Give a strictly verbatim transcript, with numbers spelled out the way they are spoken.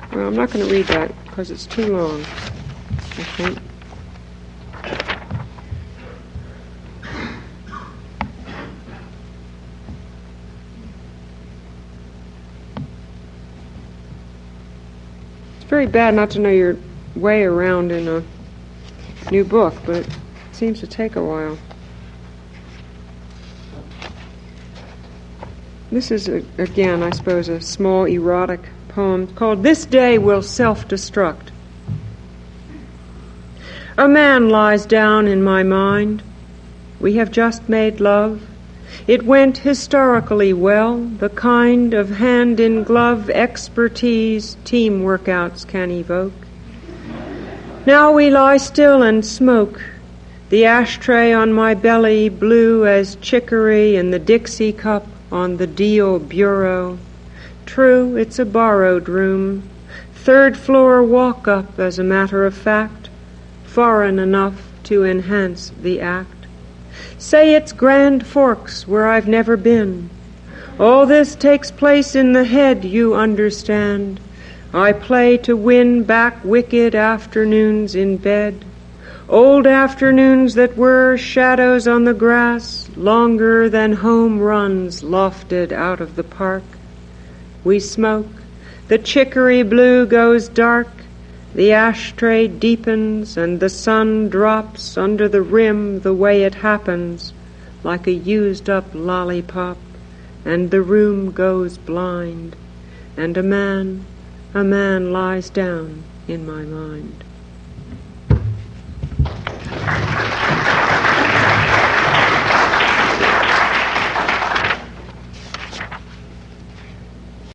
Well, I'm not going to read that because it's too long, I think. It's very bad not to know your way around in a new book, but it seems to take a while. This is, a, again, I suppose, a small erotic poem called This Day Will Self-Destruct. A man lies down in my mind. We have just made love. It went historically well, the kind of hand-in-glove expertise team workouts can evoke. Now we lie still and smoke, the ashtray on my belly blue as chicory and the Dixie cup on the deal bureau. True, it's a borrowed room, third floor walk-up as a matter of fact, foreign enough to enhance the act. Say it's Grand Forks where I've never been. All this takes place in the head, you understand. I play to win back wicked afternoons in bed. Old afternoons that were shadows on the grass, longer than home runs lofted out of the park. We smoke, the chicory blue goes dark, the ashtray deepens, and the sun drops under the rim the way it happens, like a used-up lollipop, and the room goes blind, and a man, a man lies down in my mind.